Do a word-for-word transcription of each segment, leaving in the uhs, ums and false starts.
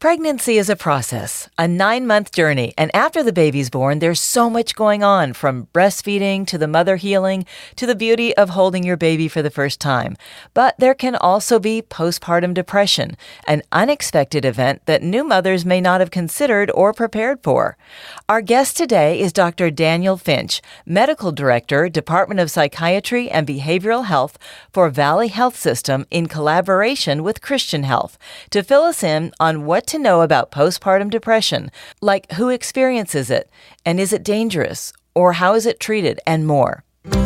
Pregnancy is a process, a nine-month journey, and after the baby's born, there's so much going on, from breastfeeding to the mother healing to the beauty of holding your baby for the first time. But there can also be postpartum depression, an unexpected event that new mothers may not have considered or prepared for. Our guest today is Doctor Daniel Finch, Medical Director, Department of Psychiatry and Behavioral Health for Valley Health System in collaboration with Christian Health, to fill us in on what to know about postpartum depression, like who experiences it, and is it dangerous, or how is it treated, and more.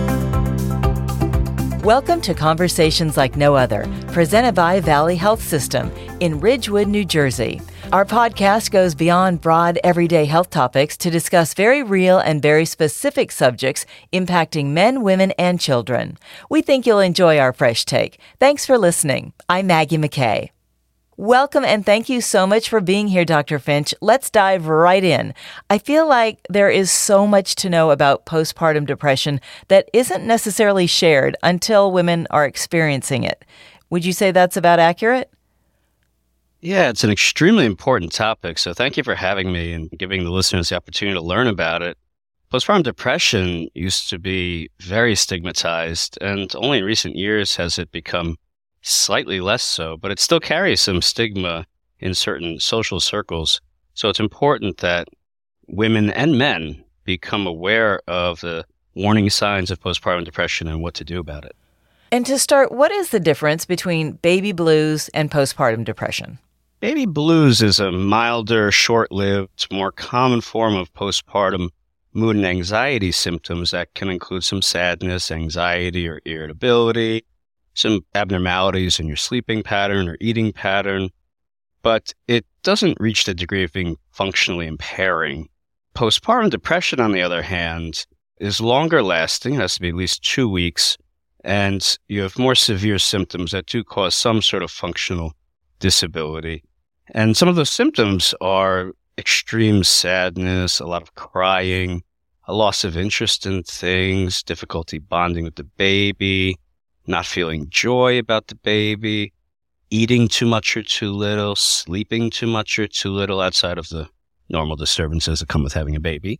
Welcome to Conversations Like No Other, presented by Valley Health System in Ridgewood, New Jersey. Our podcast goes beyond broad, everyday health topics to discuss very real and very specific subjects impacting men, women, and children. We think you'll enjoy our fresh take. Thanks for listening. I'm Maggie McKay. Welcome and thank you so much for being here, Doctor Finch. Let's dive right in. I feel like there is so much to know about postpartum depression that isn't necessarily shared until women are experiencing it. Would you say that's about accurate? Yeah, it's an extremely important topic, so thank you for having me and giving the listeners the opportunity to learn about it. Postpartum depression used to be very stigmatized, and only in recent years has it become slightly less so, but it still carries some stigma in certain social circles. So it's important that women and men become aware of the warning signs of postpartum depression and what to do about it. And to start, what is the difference between baby blues and postpartum depression? Baby blues is a milder, short-lived, more common form of postpartum mood and anxiety symptoms that can include some sadness, anxiety, or irritability, some abnormalities in your sleeping pattern or eating pattern, but it doesn't reach the degree of being functionally impairing. Postpartum depression, on the other hand, is longer lasting, it has to be at least two weeks, and you have more severe symptoms that do cause some sort of functional disability. And some of those symptoms are extreme sadness, a lot of crying, a loss of interest in things, difficulty bonding with the baby, not feeling joy about the baby, eating too much or too little, sleeping too much or too little outside of the normal disturbances that come with having a baby,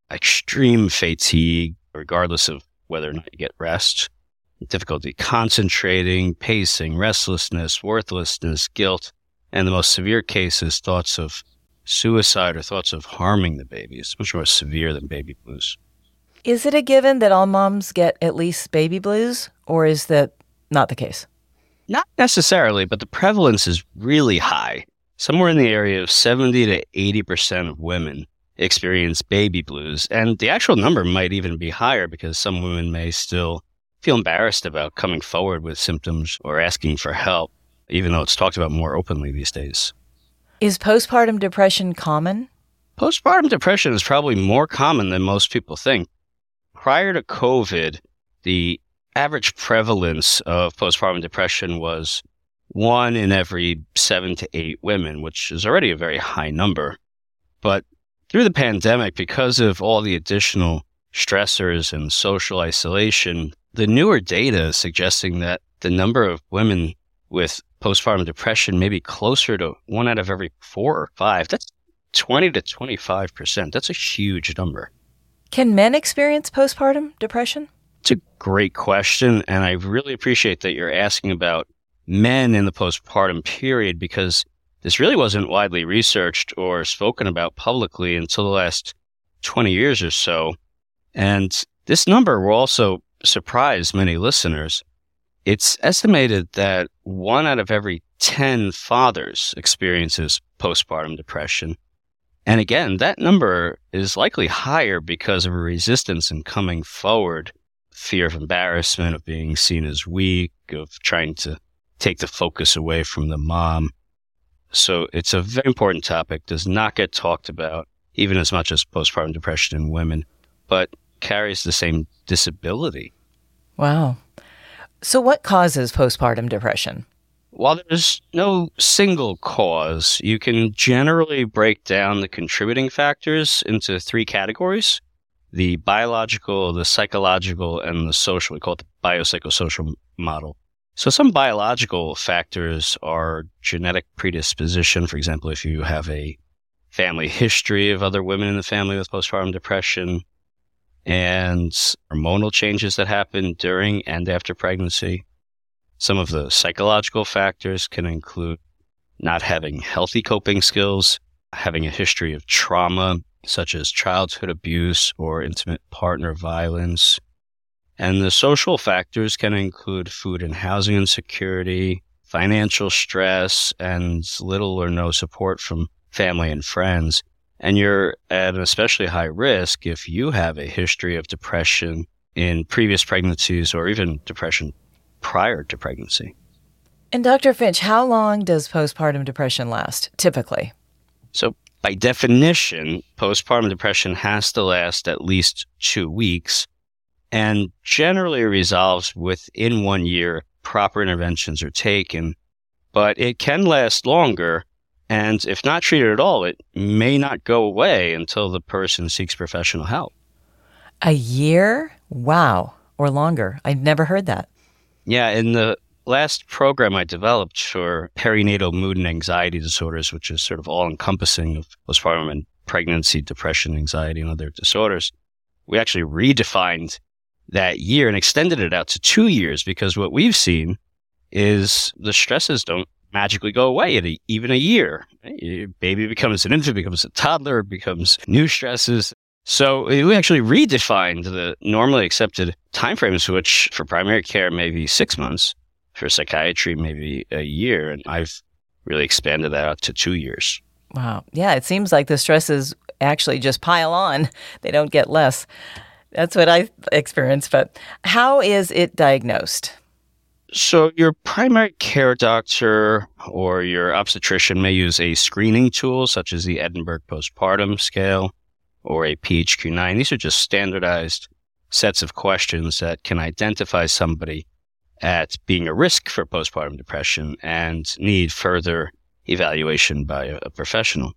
extreme fatigue, regardless of whether or not you get rest, difficulty concentrating, pacing, restlessness, worthlessness, guilt, and the most severe cases, thoughts of suicide or thoughts of harming the baby. It's much more severe than baby blues. Is it a given that all moms get at least baby blues, or is that not the case? Not necessarily, but the prevalence is really high. Somewhere in the area of seventy to eighty percent of women experience baby blues, and the actual number might even be higher because some women may still feel embarrassed about coming forward with symptoms or asking for help, even though it's talked about more openly these days. Is postpartum depression common? Postpartum depression is probably more common than most people think. Prior to COVID, the average prevalence of postpartum depression was one in every seven to eight women, which is already a very high number. But through the pandemic, because of all the additional stressors and social isolation, the newer data is suggesting that the number of women with postpartum depression may be closer to one out of every four or five. That's twenty to twenty-five percent. That's a huge number. Can men experience postpartum depression? It's a great question, and I really appreciate that you're asking about men in the postpartum period, because this really wasn't widely researched or spoken about publicly until the last twenty years or so. And this number will also surprise many listeners. It's estimated that one out of every ten fathers experiences postpartum depression. And again, that number is likely higher because of a resistance in coming forward, fear of embarrassment, of being seen as weak, of trying to take the focus away from the mom. So it's a very important topic, does not get talked about, even as much as postpartum depression in women, but carries the same disability. Wow. So what causes postpartum depression? While there's no single cause, you can generally break down the contributing factors into three categories: the biological, the psychological, and the social. We call it the biopsychosocial model. So some biological factors are genetic predisposition. For example, if you have a family history of other women in the family with postpartum depression, and hormonal changes that happen during and after pregnancy. Some of the psychological factors can include not having healthy coping skills, having a history of trauma, such as childhood abuse or intimate partner violence. And the social factors can include food and housing insecurity, financial stress, and little or no support from family and friends. And you're at an especially high risk if you have a history of depression in previous pregnancies or even depression prior to pregnancy. And Doctor Finch, how long does postpartum depression last, typically? So by definition, postpartum depression has to last at least two weeks and generally resolves within one year. Proper interventions are taken, but it can last longer. And if not treated at all, it may not go away until the person seeks professional help. A year? Wow. Or longer. I'd never heard that. Yeah, in the last program I developed for perinatal mood and anxiety disorders, which is sort of all-encompassing of postpartum and pregnancy, depression, anxiety, and other disorders, we actually redefined that year and extended it out to two years because what we've seen is the stresses don't magically go away at a, even a year. Your baby becomes an infant, becomes a toddler, becomes new stresses. So we actually redefined the normally accepted timeframes, which for primary care may be six months, for psychiatry maybe a year, and I've really expanded that out to two years. Wow. Yeah, it seems like the stresses actually just pile on. They don't get less. That's what I experienced. But how is it diagnosed? So your primary care doctor or your obstetrician may use a screening tool such as the Edinburgh Postpartum Scale or a P H Q nine. These are just standardized sets of questions that can identify somebody at being a risk for postpartum depression and need further evaluation by a, a professional.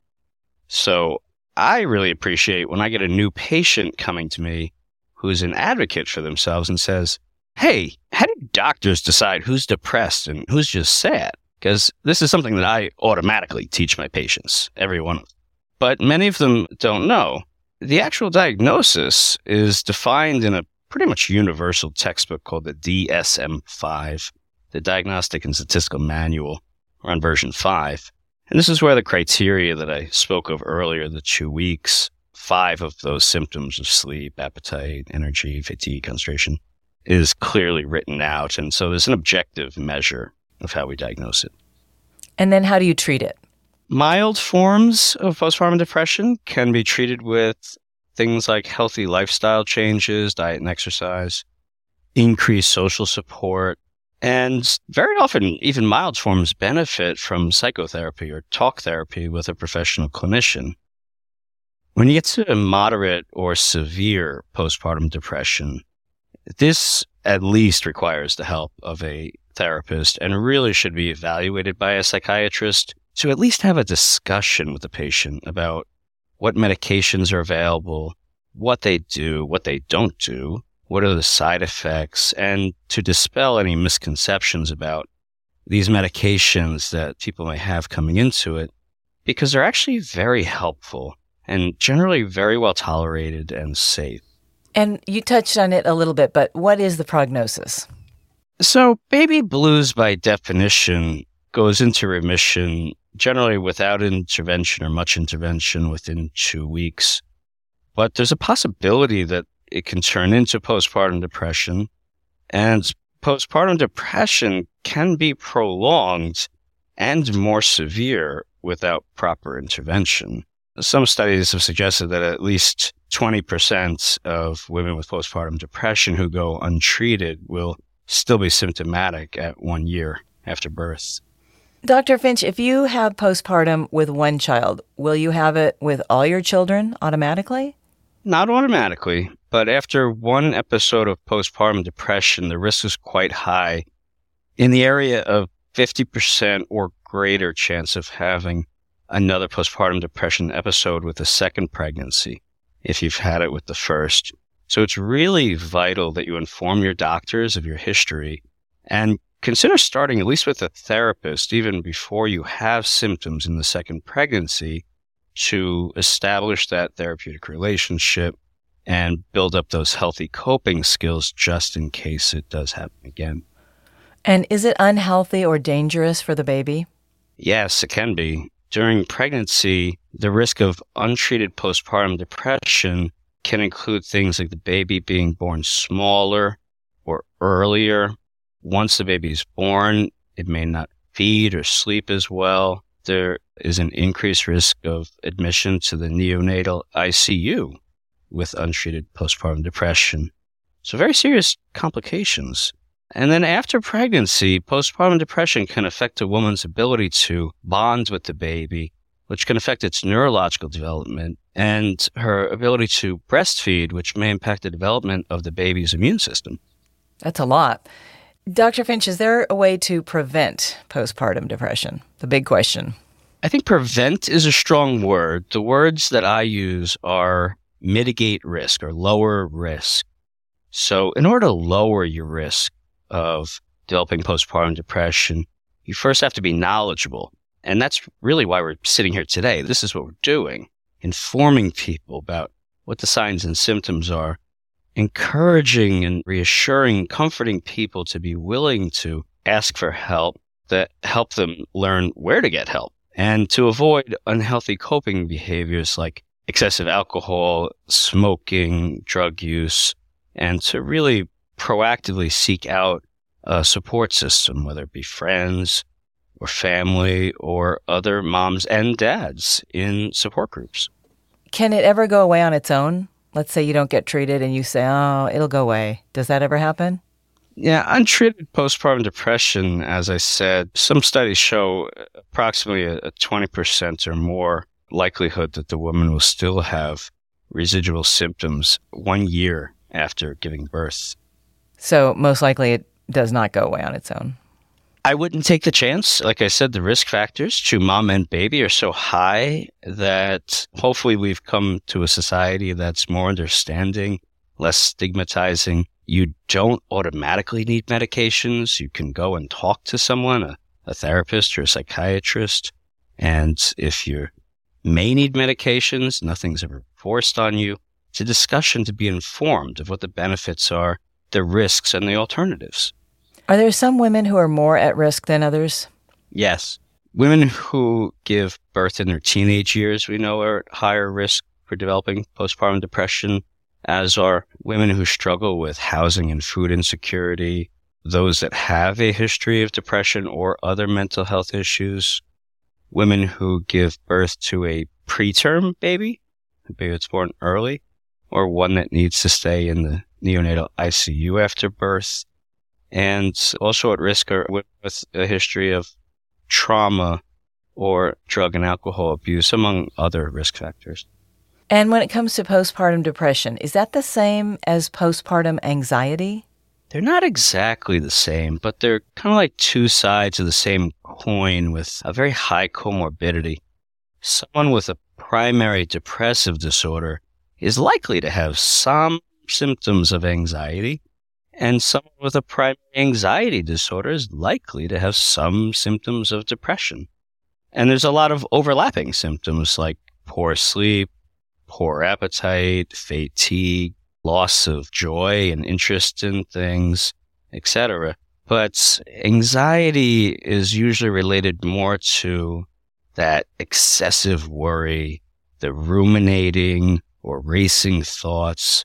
So I really appreciate when I get a new patient coming to me who's an advocate for themselves and says, hey, how do doctors decide who's depressed and who's just sad? Because this is something that I automatically teach my patients, every one of them. But many of them don't know. The actual diagnosis is defined in a pretty much universal textbook called the D S M five, the Diagnostic and Statistical Manual. We're on version five. And this is where the criteria that I spoke of earlier, the two weeks, five of those symptoms of sleep, appetite, energy, fatigue, concentration, is clearly written out. And so there's an objective measure of how we diagnose it. And then how do you treat it? Mild forms of postpartum depression can be treated with things like healthy lifestyle changes, diet and exercise, increased social support, and very often even mild forms benefit from psychotherapy or talk therapy with a professional clinician. When you get to moderate or severe postpartum depression, this at least requires the help of a therapist and really should be evaluated by a psychiatrist to at least have a discussion with the patient about what medications are available, what they do, what they don't do, what are the side effects, and to dispel any misconceptions about these medications that people may have coming into it, because they're actually very helpful and generally very well tolerated and safe. And you touched on it a little bit, but what is the prognosis? So baby blues, by definition, goes into remission generally without intervention or much intervention within two weeks. But there's a possibility that it can turn into postpartum depression, and postpartum depression can be prolonged and more severe without proper intervention. Some studies have suggested that at least twenty percent of women with postpartum depression who go untreated will still be symptomatic at one year after birth. Doctor Finch, if you have postpartum with one child, will you have it with all your children automatically? Not automatically, but after one episode of postpartum depression, the risk is quite high, in the area of fifty percent or greater chance of having another postpartum depression episode with a second pregnancy if you've had it with the first. So it's really vital that you inform your doctors of your history and consider starting at least with a therapist even before you have symptoms in the second pregnancy to establish that therapeutic relationship and build up those healthy coping skills just in case it does happen again. And is it unhealthy or dangerous for the baby? Yes, it can be. During pregnancy, the risk of untreated postpartum depression can include things like the baby being born smaller or earlier. Once the baby is born, it may not feed or sleep as well. There is an increased risk of admission to the neonatal I C U with untreated postpartum depression. So very serious complications. And then after pregnancy, postpartum depression can affect a woman's ability to bond with the baby, which can affect its neurological development and her ability to breastfeed, which may impact the development of the baby's immune system. That's a lot. Doctor Finch, is there a way to prevent postpartum depression? The big question. I think prevent is a strong word. The words that I use are mitigate risk or lower risk. So in order to lower your risk of developing postpartum depression, you first have to be knowledgeable. And that's really why we're sitting here today. This is what we're doing, informing people about what the signs and symptoms are, encouraging and reassuring, comforting people to be willing to ask for help that help them learn where to get help and to avoid unhealthy coping behaviors like excessive alcohol, smoking, drug use, and to really proactively seek out a support system, whether it be friends or family or other moms and dads in support groups. Can it ever go away on its own? Let's say you don't get treated and you say, oh, it'll go away. Does that ever happen? Yeah, untreated postpartum depression, as I said, some studies show approximately a twenty percent or more likelihood that the woman will still have residual symptoms one year after giving birth. So most likely it does not go away on its own. I wouldn't take the chance. Like I said, the risk factors to mom and baby are so high that hopefully we've come to a society that's more understanding, less stigmatizing. You don't automatically need medications. You can go and talk to someone, a, a therapist or a psychiatrist. And if you may need medications, nothing's ever forced on you. It's a discussion to be informed of what the benefits are, the risks, and the alternatives. Are there some women who are more at risk than others? Yes. Women who give birth in their teenage years, we know, are at higher risk for developing postpartum depression, as are women who struggle with housing and food insecurity, those that have a history of depression or other mental health issues, women who give birth to a preterm baby, a baby that's born early, or one that needs to stay in the neonatal I C U after birth, and also at risk are with a history of trauma or drug and alcohol abuse, among other risk factors. And when it comes to postpartum depression, is that the same as postpartum anxiety? They're not exactly the same, but they're kind of like two sides of the same coin with a very high comorbidity. Someone with a primary depressive disorder is likely to have some symptoms of anxiety, and someone with a primary anxiety disorder is likely to have some symptoms of depression. And there's a lot of overlapping symptoms like poor sleep, poor appetite, fatigue, loss of joy and interest in things, et cetera. But anxiety is usually related more to that excessive worry, the ruminating or racing thoughts,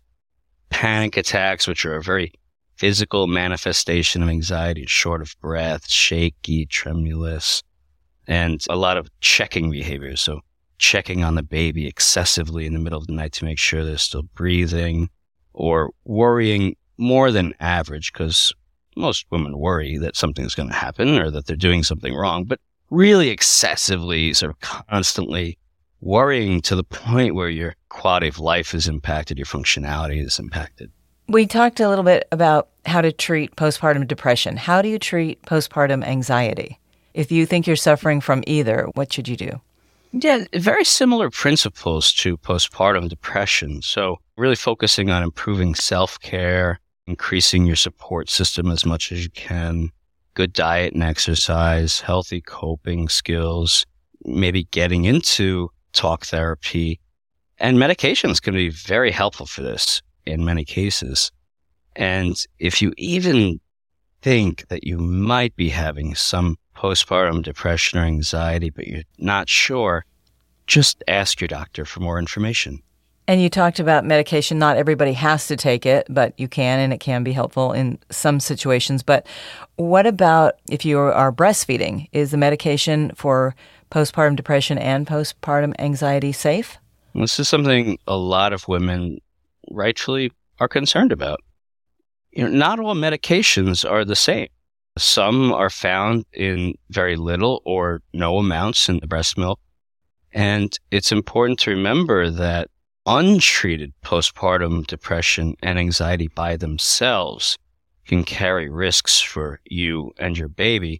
panic attacks, which are a very physical manifestation of anxiety, short of breath, shaky, tremulous, and a lot of checking behaviors. So checking on the baby excessively in the middle of the night to make sure they're still breathing, or worrying more than average, because most women worry that something's going to happen or that they're doing something wrong, but really excessively, sort of constantly worrying to the point where your quality of life is impacted, your functionality is impacted. We talked a little bit about how to treat postpartum depression. How do you treat postpartum anxiety? If you think you're suffering from either, what should you do? Yeah, very similar principles to postpartum depression. So really focusing on improving self-care, increasing your support system as much as you can, good diet and exercise, healthy coping skills, maybe getting into talk therapy. And medications can be very helpful for this in many cases. And if you even think that you might be having some postpartum depression or anxiety, but you're not sure, just ask your doctor for more information. And you talked about medication. Not everybody has to take it, but you can, and it can be helpful in some situations. But what about if you are breastfeeding? Is the medication for postpartum depression and postpartum anxiety safe? This is something a lot of women rightfully are concerned about. You know, not all medications are the same. Some are found in very little or no amounts in the breast milk. And it's important to remember that untreated postpartum depression and anxiety by themselves can carry risks for you and your baby.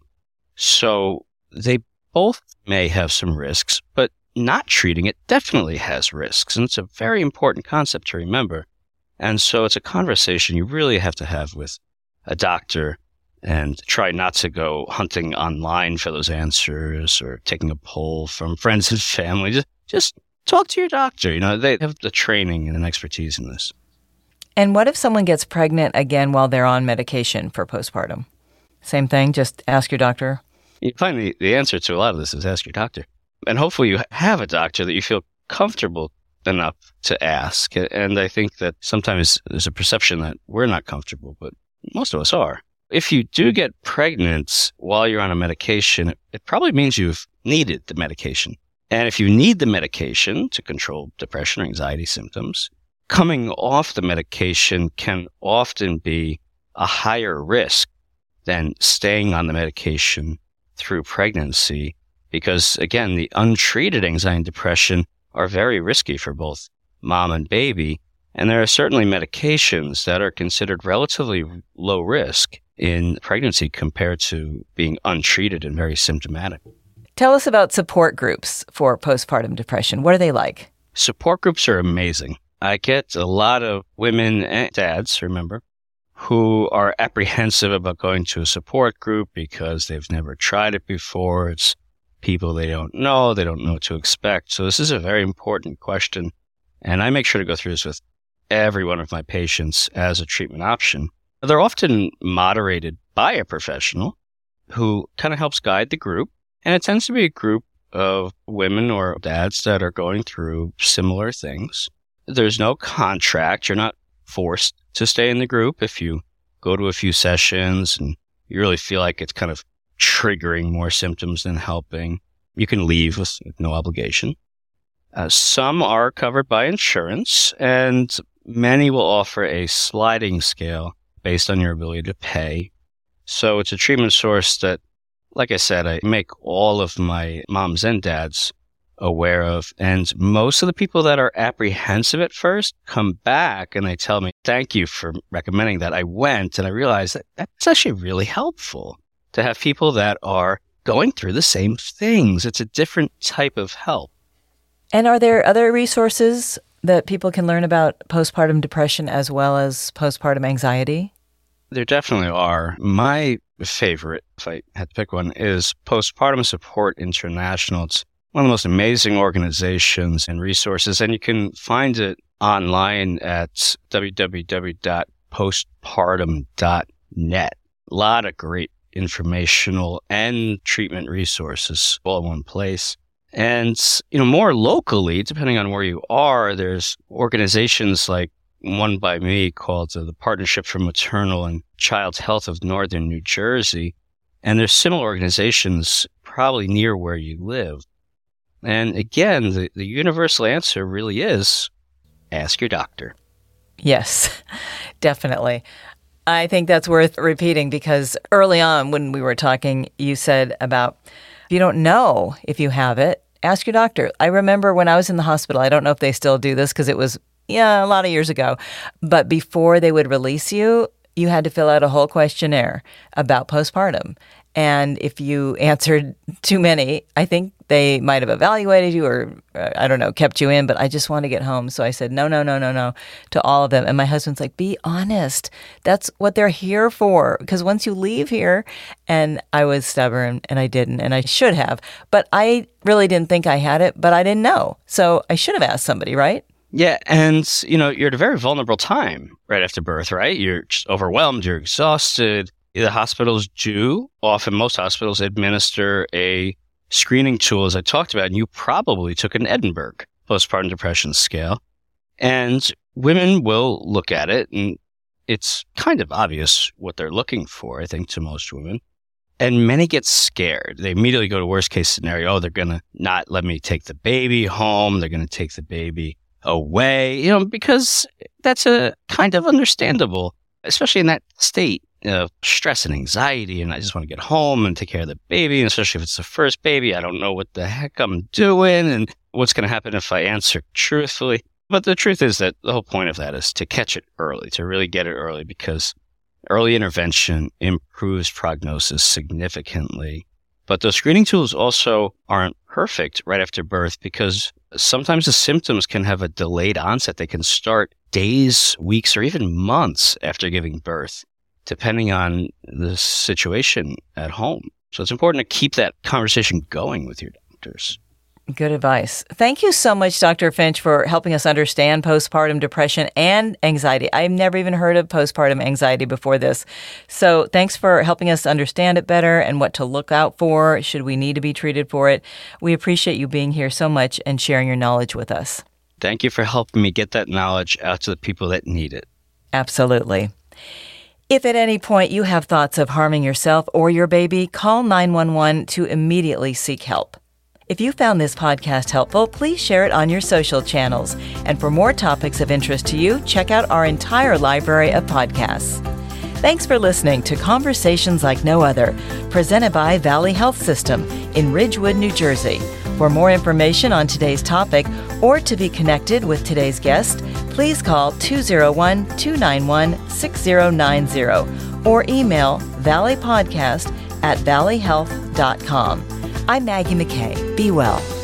So they both may have some risks, but not treating it definitely has risks. And it's a very important concept to remember. And so it's a conversation you really have to have with a doctor, and try not to go hunting online for those answers or taking a poll from friends and family. Just, just talk to your doctor. You know, they have the training and expertise in this. And what if someone gets pregnant again while they're on medication for postpartum? Same thing, just ask your doctor? You find the, the answer to a lot of this is ask your doctor. And hopefully you have a doctor that you feel comfortable enough to ask. And I think that sometimes there's a perception that we're not comfortable, but most of us are. If you do get pregnant while you're on a medication, it probably means you've needed the medication. And if you need the medication to control depression or anxiety symptoms, coming off the medication can often be a higher risk than staying on the medication through pregnancy. Because, again, the untreated anxiety and depression are very risky for both mom and baby. And there are certainly medications that are considered relatively low risk in pregnancy compared to being untreated and very symptomatic. Tell us about support groups for postpartum depression. What are they like? Support groups are amazing. I get a lot of women and dads, remember, who are apprehensive about going to a support group because they've never tried it before. It's people they don't know. They don't know what to expect. So this is a very important question. And I make sure to go through this with every one of my patients as a treatment option. They're often moderated by a professional who kind of helps guide the group. And it tends to be a group of women or dads that are going through similar things. There's no contract. You're not forced to stay in the group. If you go to a few sessions and you really feel like it's kind of triggering more symptoms than helping, you can leave with no obligation. Uh, some are covered by insurance, and many will offer a sliding scale based on your ability to pay. So it's a treatment source that, like I said, I make all of my moms and dads aware of. And most of the people that are apprehensive at first come back and they tell me, thank you for recommending that. I went and I realized that that's actually really helpful to have people that are going through the same things. It's a different type of help. And are there other resources that people can learn about postpartum depression as well as postpartum anxiety? There definitely are. My favorite, if I had to pick one, is Postpartum Support International. It's one of the most amazing organizations and resources, and you can find it online at w w w dot postpartum dot net. A lot of great informational and treatment resources all in one place. And, you know, more locally, depending on where you are, there's organizations like one by me called uh, the Partnership for Maternal and Child Health of Northern New Jersey. And there's similar organizations probably near where you live. And again, the, the universal answer really is ask your doctor. Yes, definitely. I think that's worth repeating because early on when we were talking, you said about if you don't know if you have it, ask your doctor. I remember when I was in the hospital, I don't know if they still do this because it was, yeah, a lot of years ago, but before they would release you, you had to fill out a whole questionnaire about postpartum. And if you answered too many, I think they might have evaluated you or, uh, I don't know, kept you in, but I just want to get home. So I said, no, no, no, no, no, to all of them. And my husband's like, be honest. That's what they're here for. Because once you leave here, and I was stubborn and I didn't, and I should have, but I really didn't think I had it, but I didn't know. So I should have asked somebody, right? Yeah, and, you know, you're at a very vulnerable time right after birth, right? You're just overwhelmed, you're exhausted. The hospitals do, often most hospitals, administer a screening tool, as I talked about, and you probably took an Edinburgh postpartum depression scale. And women will look at it, and it's kind of obvious what they're looking for, I think, to most women. And many get scared. They immediately go to worst case scenario. Oh, they're going to not let me take the baby home. They're going to take the baby away, you know, because that's a kind of understandable, especially in that state of stress and anxiety. And I just want to get home and take care of the baby. And especially if it's the first baby, I don't know what the heck I'm doing and what's going to happen if I answer truthfully. But the truth is that the whole point of that is to catch it early, to really get it early, because early intervention improves prognosis significantly. But those screening tools also aren't perfect right after birth, because sometimes the symptoms can have a delayed onset. They can start days, weeks, or even months after giving birth, depending on the situation at home. So it's important to keep that conversation going with your doctors. Good advice. Thank you so much, Doctor Finch, for helping us understand postpartum depression and anxiety. I've never even heard of postpartum anxiety before this. So thanks for helping us understand it better and what to look out for should we need to be treated for it. We appreciate you being here so much and sharing your knowledge with us. Thank you for helping me get that knowledge out to the people that need it. Absolutely. If at any point you have thoughts of harming yourself or your baby, call nine one one to immediately seek help. If you found this podcast helpful, please share it on your social channels. And for more topics of interest to you, check out our entire library of podcasts. Thanks for listening to Conversations Like No Other, presented by Valley Health System in Ridgewood, New Jersey. For more information on today's topic or to be connected with today's guest, please call two oh one, two nine one, six oh nine oh or email valleypodcast at valley health dot com. I'm Maggie McKay. Be well.